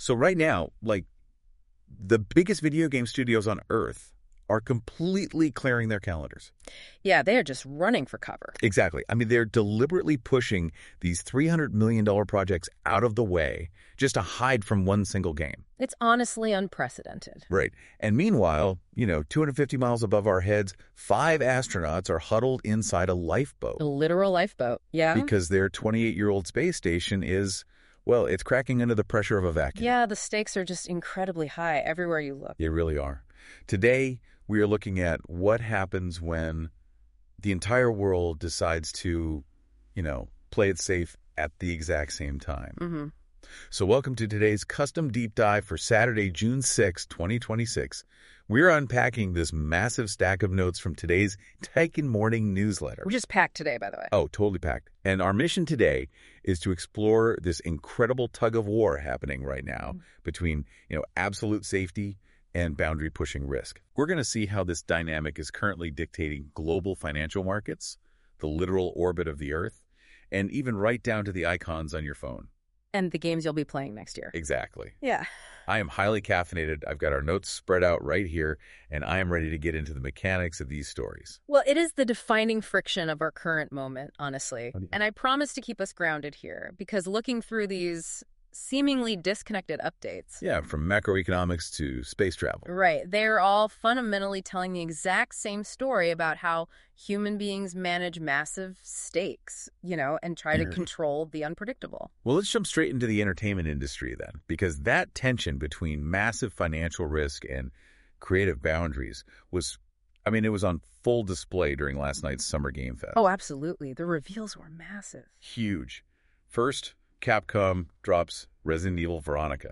So right now, like, the biggest video game studios on Earth are completely clearing their calendars. Yeah, they are just running for cover. Exactly. I mean, they're deliberately pushing these $300 million projects out of the way just to hide from one single game. It's honestly unprecedented. Right. And meanwhile, 250 miles above our heads, 5 astronauts are huddled inside a lifeboat. A literal lifeboat, yeah. Because their 28-year-old space station is, well, it's cracking under the pressure of a vacuum. Yeah, the stakes are just incredibly high everywhere you look. They really are. Today, we are looking at what happens when the entire world decides to, play it safe at the exact same time. Mm-hmm. So welcome to today's custom deep dive for Saturday, June 6, 2026. We're unpacking this massive stack of notes from today's Tycoon Morning newsletter. We're just packed today, by the way. Oh, totally packed. And our mission today is to explore this incredible tug of war happening right now between, absolute safety and boundary-pushing risk. We're going to see how this dynamic is currently dictating global financial markets, the literal orbit of the Earth, and even right down to the icons on your phone. And the games you'll be playing next year. Exactly. Yeah. I am highly caffeinated. I've got our notes spread out right here, and I am ready to get into the mechanics of these stories. Well, it is the defining friction of our current moment, honestly. And I promise to keep us grounded here, because looking through these seemingly disconnected updates. Yeah, from macroeconomics to space travel. Right. They're all fundamentally telling the exact same story about how human beings manage massive stakes, and try to control the unpredictable. Well, let's jump straight into the entertainment industry then, because that tension between massive financial risk and creative boundaries was on full display during last night's Summer Game Fest. Oh, absolutely. The reveals were massive. Huge. First, Capcom drops Resident Evil Veronica,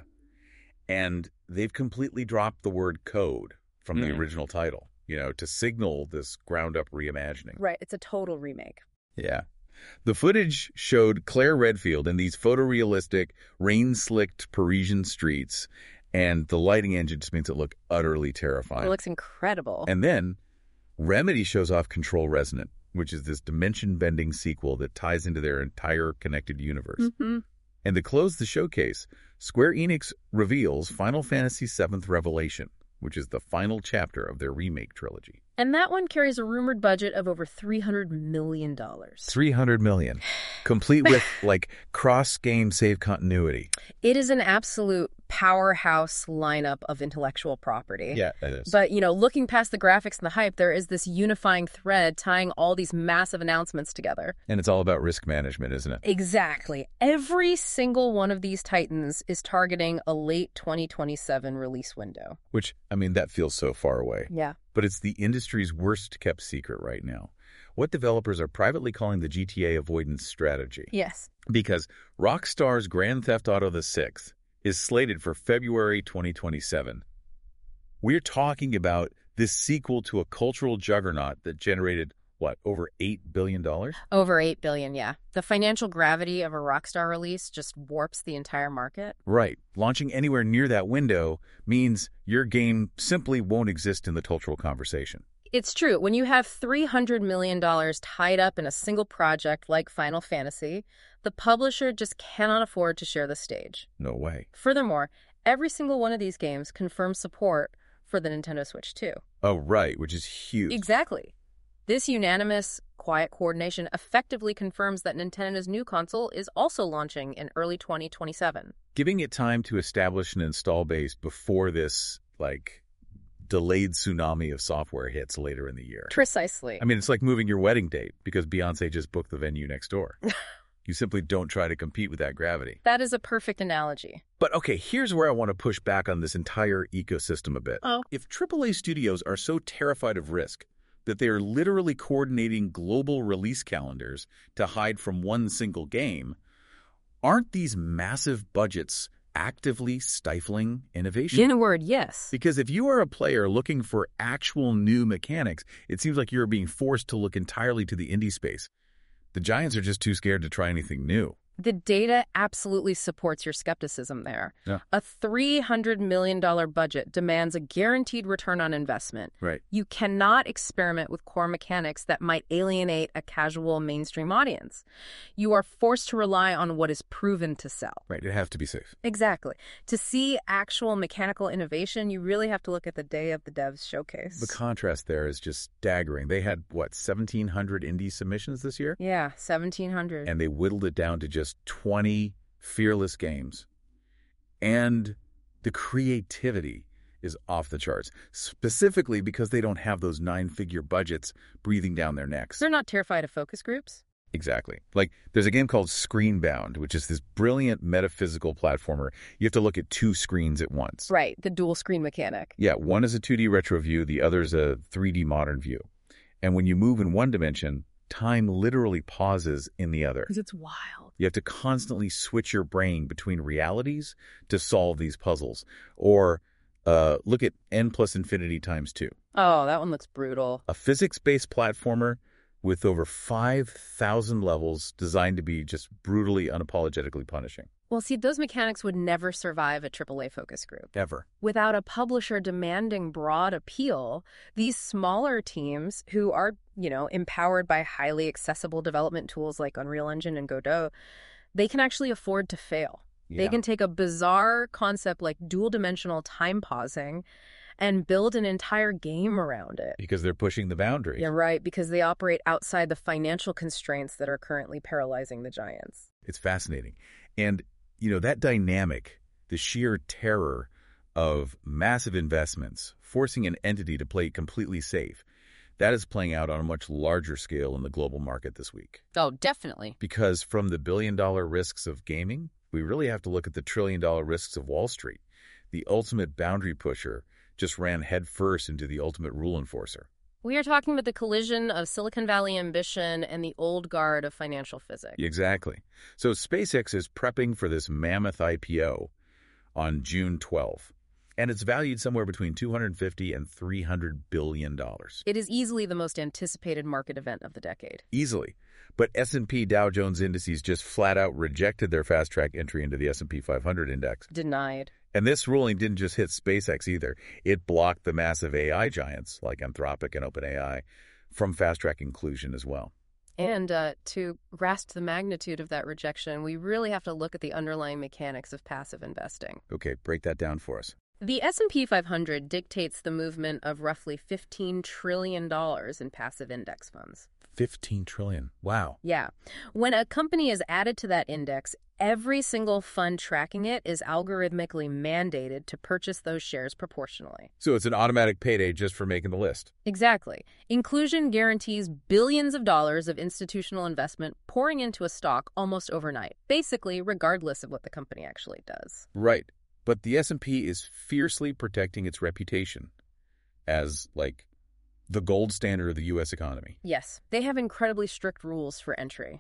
and they've completely dropped the word code from the original title, to signal this ground-up reimagining. Right, it's a total remake. Yeah. The footage showed Claire Redfield in these photorealistic, rain-slicked Parisian streets, and the lighting engine just makes it look utterly terrifying. It looks incredible. And then Remedy shows off Control Resonant, which is this dimension-bending sequel that ties into their entire connected universe. Mm-hmm. And to close the showcase, Square Enix reveals Final Fantasy VII Revelation, which is the final chapter of their remake trilogy. And that one carries a rumored budget of over $300 million. $300 million. Complete with, cross-game save continuity. It is an absolute powerhouse lineup of intellectual property. Yeah, it is. But, looking past the graphics and the hype, there is this unifying thread tying all these massive announcements together. And it's all about risk management, isn't it? Exactly. Every single one of these titans is targeting a late 2027 release window. Which, that feels so far away. Yeah. But it's the industry's worst-kept secret right now. What developers are privately calling the GTA avoidance strategy. Yes. Because Rockstar's Grand Theft Auto VI is slated for February 2027. We're talking about this sequel to a cultural juggernaut that generated, over $8 billion? Over $8 billion, yeah. The financial gravity of a Rockstar release just warps the entire market. Right. Launching anywhere near that window means your game simply won't exist in the cultural conversation. It's true. When you have $300 million tied up in a single project like Final Fantasy, the publisher just cannot afford to share the stage. No way. Furthermore, every single one of these games confirms support for the Nintendo Switch 2. Oh, right, which is huge. Exactly. This unanimous, quiet coordination effectively confirms that Nintendo's new console is also launching in early 2027. Giving it time to establish an install base before this, delayed tsunami of software hits later in the year. Precisely. It's like moving your wedding date because Beyonce just booked the venue next door. You simply don't try to compete with that gravity. That is a perfect analogy. But okay, here's where I want to push back on this entire ecosystem a bit. Oh. If AAA studios are so terrified of risk that they are literally coordinating global release calendars to hide from one single game, aren't these massive budgets actively stifling innovation? In a word, yes. Because if you are a player looking for actual new mechanics, it seems like you're being forced to look entirely to the indie space. The giants are just too scared to try anything new. The data absolutely supports your skepticism there. Yeah. A $300 million budget demands a guaranteed return on investment. Right. You cannot experiment with core mechanics that might alienate a casual mainstream audience. You are forced to rely on what is proven to sell. Right. It has to be safe. Exactly. To see actual mechanical innovation, you really have to look at the Day of the Devs showcase. The contrast there is just staggering. They had, 1,700 indie submissions this year? Yeah, 1,700. And they whittled it down to just 20 fearless games. And the creativity is off the charts, specifically because they don't have those 9-figure budgets breathing down their necks. They're not terrified of focus groups? Exactly. Like, there's a game called Screenbound, which is this brilliant metaphysical platformer. You have to look at 2 screens at once. Right, the dual screen mechanic. Yeah, one is a 2D retro view, the other is a 3D modern view. And when you move in one dimension, time literally pauses in the other. Because it's wild. You have to constantly switch your brain between realities to solve these puzzles. Or look at N plus infinity times 2. Oh, that one looks brutal. A physics-based platformer with over 5,000 levels designed to be just brutally, unapologetically punishing. Well, see, those mechanics would never survive a AAA focus group. Ever. Without a publisher demanding broad appeal, these smaller teams who are, empowered by highly accessible development tools like Unreal Engine and Godot, they can actually afford to fail. Yeah. They can take a bizarre concept like dual-dimensional time pausing and build an entire game around it. Because they're pushing the boundary. Yeah, right, because they operate outside the financial constraints that are currently paralyzing the giants. It's fascinating. And, that dynamic, the sheer terror of massive investments, forcing an entity to play completely safe, that is playing out on a much larger scale in the global market this week. Oh, definitely. Because from the billion-dollar risks of gaming, we really have to look at the trillion-dollar risks of Wall Street. The ultimate boundary pusher just ran headfirst into the ultimate rule enforcer. We are talking about the collision of Silicon Valley ambition and the old guard of financial physics. Exactly. So SpaceX is prepping for this mammoth IPO on June 12th, and it's valued somewhere between $250 and $300 billion. It is easily the most anticipated market event of the decade. Easily. But S&P Dow Jones indices just flat out rejected their fast-track entry into the S&P 500 index. Denied. And this ruling didn't just hit SpaceX either. It blocked the massive AI giants like Anthropic and OpenAI from fast-track inclusion as well. And to grasp the magnitude of that rejection, we really have to look at the underlying mechanics of passive investing. Okay, break that down for us. The S&P 500 dictates the movement of roughly $15 trillion in passive index funds. 15 trillion. Wow. Yeah. When a company is added to that index, every single fund tracking it is algorithmically mandated to purchase those shares proportionally. So it's an automatic payday just for making the list. Exactly. Inclusion guarantees billions of dollars of institutional investment pouring into a stock almost overnight, basically regardless of what the company actually does. Right. But the S&P is fiercely protecting its reputation as, the gold standard of the U.S. economy. Yes. They have incredibly strict rules for entry.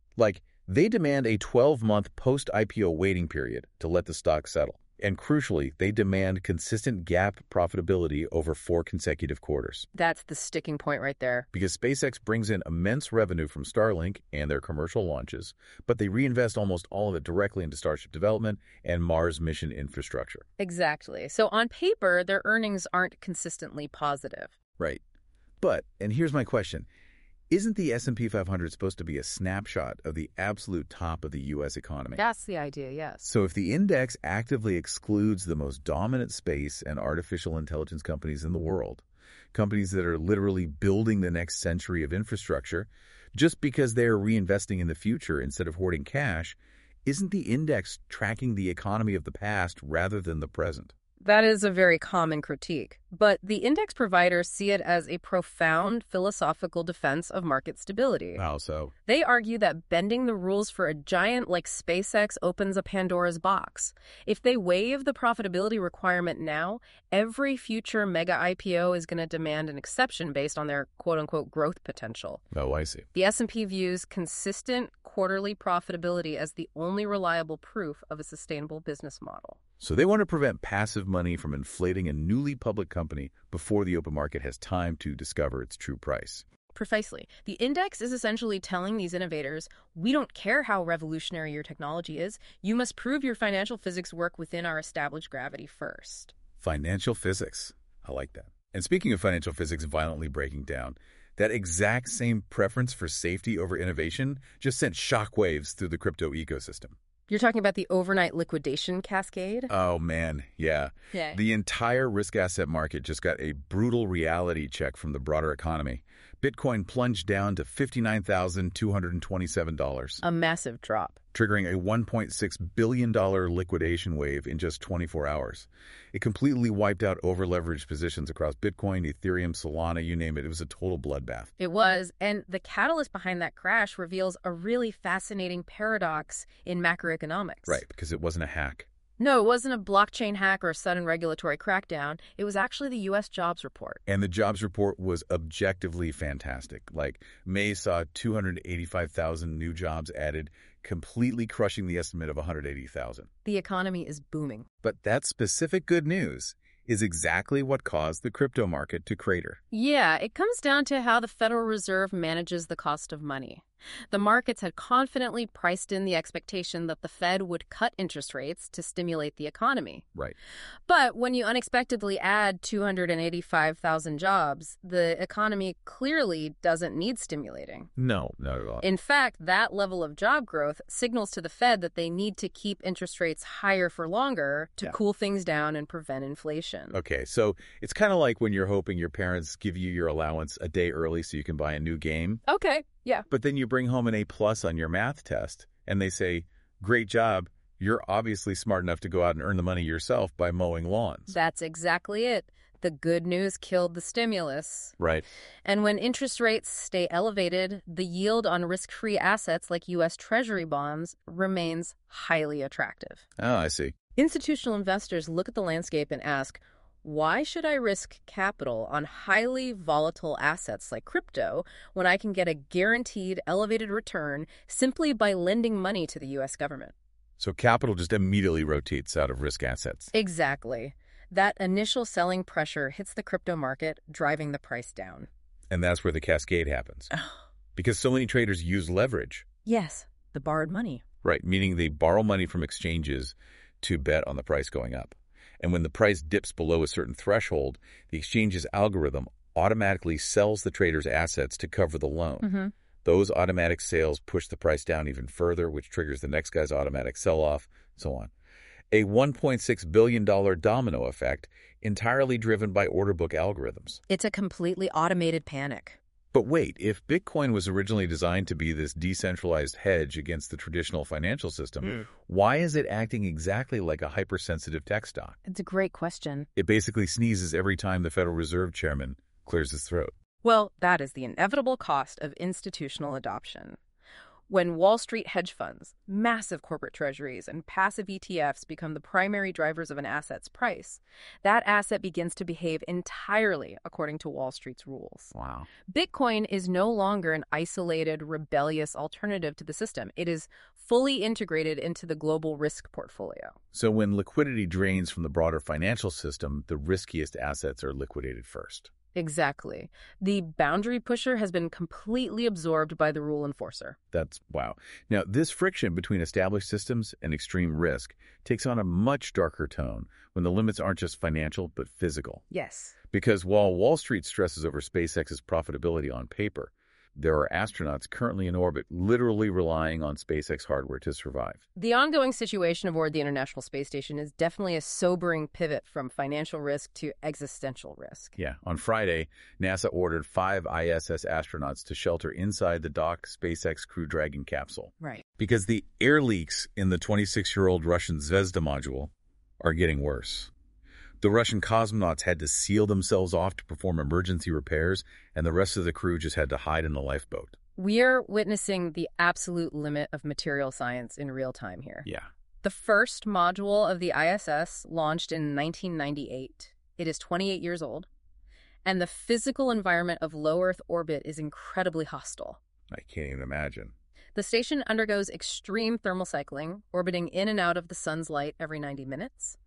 They demand a 12-month post-IPO waiting period to let the stock settle. And crucially, they demand consistent GAAP profitability over 4 consecutive quarters. That's the sticking point right there. Because SpaceX brings in immense revenue from Starlink and their commercial launches, but they reinvest almost all of it directly into Starship development and Mars mission infrastructure. Exactly. So on paper, their earnings aren't consistently positive. Right. But, and here's my question, isn't the S&P 500 supposed to be a snapshot of the absolute top of the U.S. economy? That's the idea, yes. So if the index actively excludes the most dominant space and artificial intelligence companies in the world, companies that are literally building the next century of infrastructure, just because they are reinvesting in the future instead of hoarding cash, isn't the index tracking the economy of the past rather than the present? That is a very common critique, but the index providers see it as a profound philosophical defense of market stability. How so? They argue that bending the rules for a giant like SpaceX opens a Pandora's box. If they waive the profitability requirement now, every future mega IPO is going to demand an exception based on their quote-unquote growth potential. Oh, I see. The S&P views consistent quarterly profitability as the only reliable proof of a sustainable business model. So they want to prevent passive money from inflating a newly public company before the open market has time to discover its true price. Precisely. The index is essentially telling these innovators, we don't care how revolutionary your technology is, you must prove your financial physics work within our established gravity first. Financial physics. I like that. And speaking of financial physics violently breaking down, that exact same preference for safety over innovation just sent shockwaves through the crypto ecosystem. You're talking about the overnight liquidation cascade? Oh, man, yeah. Yeah. The entire risk asset market just got a brutal reality check from the broader economy. Bitcoin plunged down to $59,227. A massive drop. Triggering a $1.6 billion liquidation wave in just 24 hours. It completely wiped out over-leveraged positions across Bitcoin, Ethereum, Solana, you name it. It was a total bloodbath. It was, and the catalyst behind that crash reveals a really fascinating paradox in macroeconomics. Right, because it wasn't a hack. No, it wasn't a blockchain hack or a sudden regulatory crackdown. It was actually the U.S. jobs report. And the jobs report was objectively fantastic. Like, May saw 285,000 new jobs added, completely crushing the estimate of 180,000. The economy is booming. But that specific good news is exactly what caused the crypto market to crater. Yeah, it comes down to how the Federal Reserve manages the cost of money. The markets had confidently priced in the expectation that the Fed would cut interest rates to stimulate the economy. Right. But when you unexpectedly add 285,000 jobs, the economy clearly doesn't need stimulating. No, not at all. In fact, that level of job growth signals to the Fed that they need to keep interest rates higher for longer to cool things down and prevent inflation. Okay, so it's kind of like when you're hoping your parents give you your allowance a day early so you can buy a new game. Okay, yeah. But then you bring home an A+ on your math test, and they say, great job, you're obviously smart enough to go out and earn the money yourself by mowing lawns. That's exactly it. The good news killed the stimulus. Right. And when interest rates stay elevated, the yield on risk-free assets like U.S. Treasury bonds remains highly attractive. Oh, I see. Institutional investors look at the landscape and ask, why should I risk capital on highly volatile assets like crypto when I can get a guaranteed elevated return simply by lending money to the U.S. government? So capital just immediately rotates out of risk assets. Exactly. That initial selling pressure hits the crypto market, driving the price down. And that's where the cascade happens. Because so many traders use leverage. Yes, the borrowed money. Right, meaning they borrow money from exchanges to bet on the price going up. And when the price dips below a certain threshold, the exchange's algorithm automatically sells the trader's assets to cover the loan. Mm-hmm. Those automatic sales push the price down even further, which triggers the next guy's automatic sell-off, so on. A $1.6 billion domino effect entirely driven by order book algorithms. It's a completely automated panic. But wait, if Bitcoin was originally designed to be this decentralized hedge against the traditional financial system, why is it acting exactly like a hypersensitive tech stock? It's a great question. It basically sneezes every time the Federal Reserve chairman clears his throat. Well, that is the inevitable cost of institutional adoption. When Wall Street hedge funds, massive corporate treasuries, and passive ETFs become the primary drivers of an asset's price, that asset begins to behave entirely according to Wall Street's rules. Wow. Bitcoin is no longer an isolated, rebellious alternative to the system. It is fully integrated into the global risk portfolio. So when liquidity drains from the broader financial system, the riskiest assets are liquidated first. Exactly. The boundary pusher has been completely absorbed by the rule enforcer. That's wow. Now, this friction between established systems and extreme risk takes on a much darker tone when the limits aren't just financial, but physical. Yes. Because while Wall Street stresses over SpaceX's profitability on paper, there are astronauts currently in orbit literally relying on SpaceX hardware to survive. The ongoing situation aboard the International Space Station is definitely a sobering pivot from financial risk to existential risk. Yeah. On Friday, NASA ordered 5 ISS astronauts to shelter inside the docked SpaceX Crew Dragon capsule. Right. Because the air leaks in the 26-year-old Russian Zvezda module are getting worse. The Russian cosmonauts had to seal themselves off to perform emergency repairs, and the rest of the crew just had to hide in the lifeboat. We're witnessing the absolute limit of material science in real time here. Yeah. The first module of the ISS launched in 1998. It is 28 years old, and the physical environment of low Earth orbit is incredibly hostile. I can't even imagine. The station undergoes extreme thermal cycling, orbiting in and out of the sun's light every 90 minutes.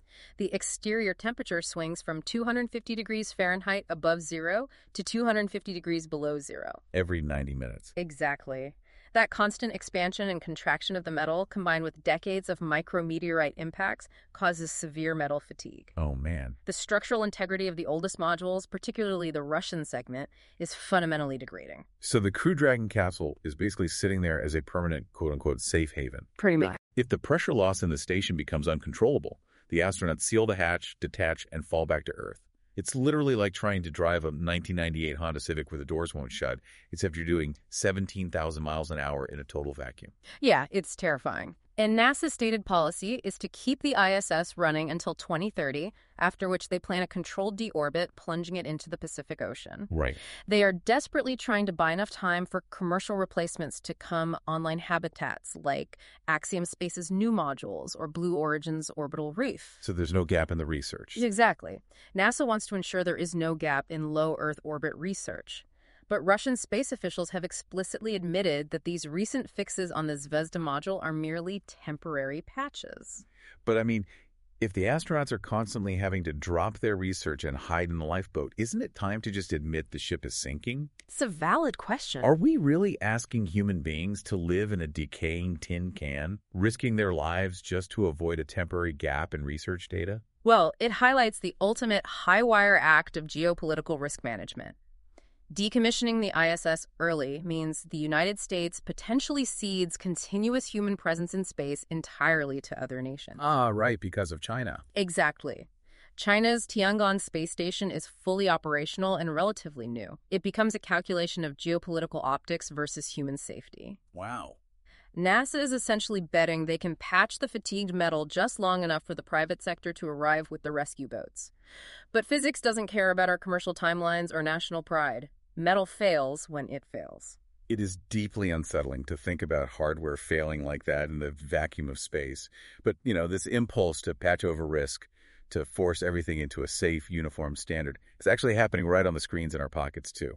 The exterior temperature swings from 250 degrees Fahrenheit above zero to 250 degrees below zero. Every 90 minutes. Exactly. That constant expansion and contraction of the metal, combined with decades of micrometeorite impacts, causes severe metal fatigue. Oh, man. The structural integrity of the oldest modules, particularly the Russian segment, is fundamentally degrading. So the Crew Dragon capsule is basically sitting there as a permanent, quote-unquote, safe haven. Pretty much. If the pressure loss in the station becomes uncontrollable, the astronauts seal the hatch, detach, and fall back to Earth. It's literally like trying to drive a 1998 Honda Civic where the doors won't shut, except you're doing 17,000 miles an hour in a total vacuum. Yeah, it's terrifying. And NASA's stated policy is to keep the ISS running until 2030, after which they plan a controlled deorbit, plunging it into the Pacific Ocean. Right. They are desperately trying to buy enough time for commercial replacements to come online habitats like Axiom Space's new modules or Blue Origin's orbital reef. So there's no gap in the research. Exactly. NASA wants to ensure there is no gap in low Earth orbit research. But Russian space officials have explicitly admitted that these recent fixes on the Zvezda module are merely temporary patches. But I mean, if the astronauts are constantly having to drop their research and hide in the lifeboat, isn't it time to just admit the ship is sinking? It's a valid question. Are we really asking human beings to live in a decaying tin can, risking their lives just to avoid a temporary gap in research data? Well, it highlights the ultimate high-wire act of geopolitical risk management. Decommissioning the ISS early means the United States potentially cedes continuous human presence in space entirely to other nations. Ah, right, because of China. Exactly. China's Tiangong space station is fully operational and relatively new. It becomes a calculation of geopolitical optics versus human safety. Wow. NASA is essentially betting they can patch the fatigued metal just long enough for the private sector to arrive with the rescue boats. But physics doesn't care about our commercial timelines or national pride. Metal fails when it fails. It is deeply unsettling to think about hardware failing like that in the vacuum of space. But, this impulse to patch over risk, to force everything into a safe, uniform standard, is actually happening right on the screens in our pockets, too.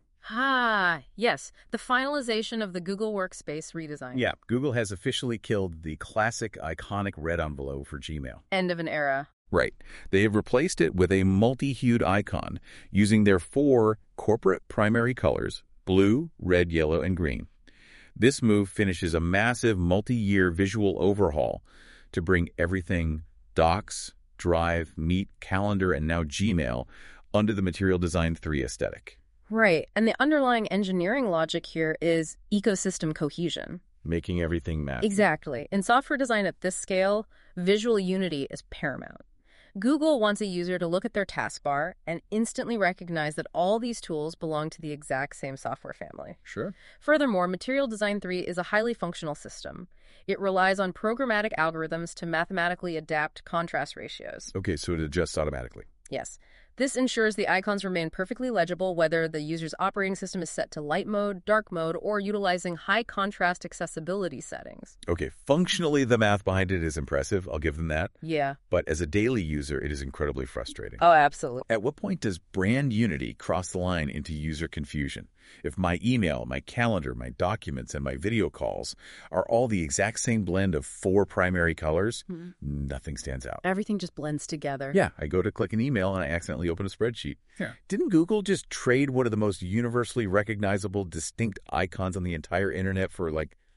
Ah, yes, the finalization of the Google Workspace redesign. Yeah, Google has officially killed the classic, iconic red envelope for Gmail. End of an era. Right. They have replaced it with a multi-hued icon using their 4 corporate primary colors, blue, red, yellow, and green. This move finishes a massive multi-year visual overhaul to bring everything Docs, Drive, Meet, Calendar, and now Gmail under the Material Design 3 aesthetic. Right, and the underlying engineering logic here is ecosystem cohesion. Making everything match. Exactly. In software design at this scale, visual unity is paramount. Google wants a user to look at their taskbar and instantly recognize that all these tools belong to the exact same software family. Sure. Furthermore, Material Design 3 is a highly functional system. It relies on programmatic algorithms to mathematically adapt contrast ratios. Okay, so it adjusts automatically. Yes. This ensures the icons remain perfectly legible whether the user's operating system is set to light mode, dark mode, or utilizing high contrast accessibility settings. Okay, functionally the math behind it is impressive. I'll give them that. Yeah. But as a daily user, it is incredibly frustrating. Oh, absolutely. At what point does brand unity cross the line into user confusion? If my email, my calendar, my documents, and my video calls are all the exact same blend of 4 primary colors, nothing stands out. Everything just blends together. Yeah, I go to click an email and I accidentally open a spreadsheet. Yeah. Didn't Google just trade one of the most universally recognizable, distinct icons on the entire internet for,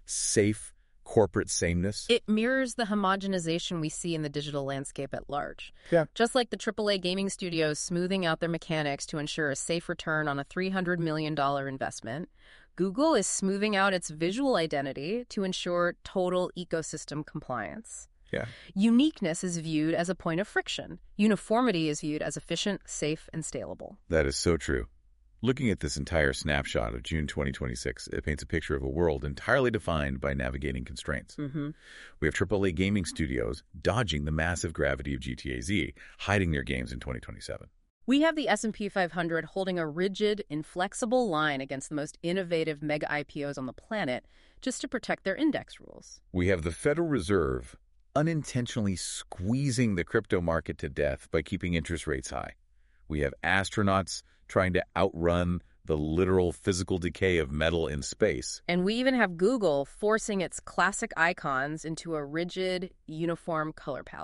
safe corporate sameness? It mirrors the homogenization we see in the digital landscape at large. Yeah. Just like the AAA gaming studios smoothing out their mechanics to ensure a safe return on a $300 million investment, Google is smoothing out its visual identity to ensure total ecosystem compliance. Yeah. Uniqueness is viewed as a point of friction. Uniformity is viewed as efficient, safe, and scalable. That is so true. Looking at this entire snapshot of June 2026, it paints a picture of a world entirely defined by navigating constraints. We have AAA gaming studios dodging the massive gravity of GTA Z, hiding their games in 2027. We have the S&P 500 holding a rigid, inflexible line against the most innovative mega IPOs on the planet just to protect their index rules. We have the Federal Reserve unintentionally squeezing the crypto market to death by keeping interest rates high. We have astronauts trying to outrun the literal physical decay of metal in space. And we even have Google forcing its classic icons into a rigid, uniform color palette.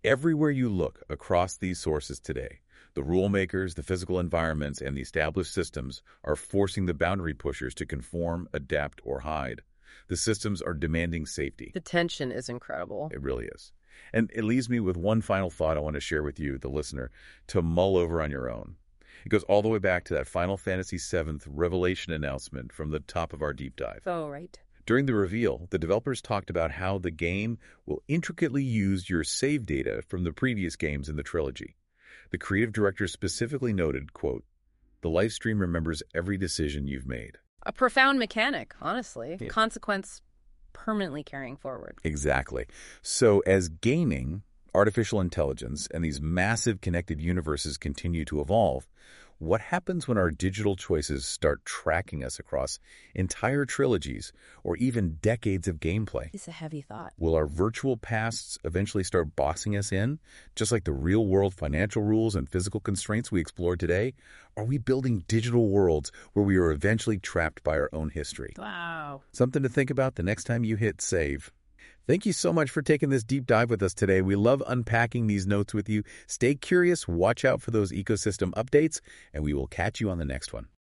Everywhere you look across these sources today, the rule makers, the physical environments, and the established systems are forcing the boundary pushers to conform, adapt, or hide. The systems are demanding safety. The tension is incredible. It really is. And it leaves me with one final thought I want to share with you, the listener, to mull over on your own. It goes all the way back to that Final Fantasy VII Revelation announcement from the top of our deep dive. Oh, right. During the reveal, the developers talked about how the game will intricately use your save data from the previous games in the trilogy. The creative director specifically noted, quote, "The live stream remembers every decision you've made." A profound mechanic, honestly. Yeah. Consequence permanently carrying forward. Exactly. So as gaming, artificial intelligence, and these massive connected universes continue to evolve, what happens when our digital choices start tracking us across entire trilogies or even decades of gameplay? It's a heavy thought. Will our virtual pasts eventually start bossing us in, just like the real-world financial rules and physical constraints we explored today? Are we building digital worlds where we are eventually trapped by our own history? Wow. Something to think about the next time you hit save. Thank you so much for taking this deep dive with us today. We love unpacking these notes with you. Stay curious, watch out for those ecosystem updates, and we will catch you on the next one.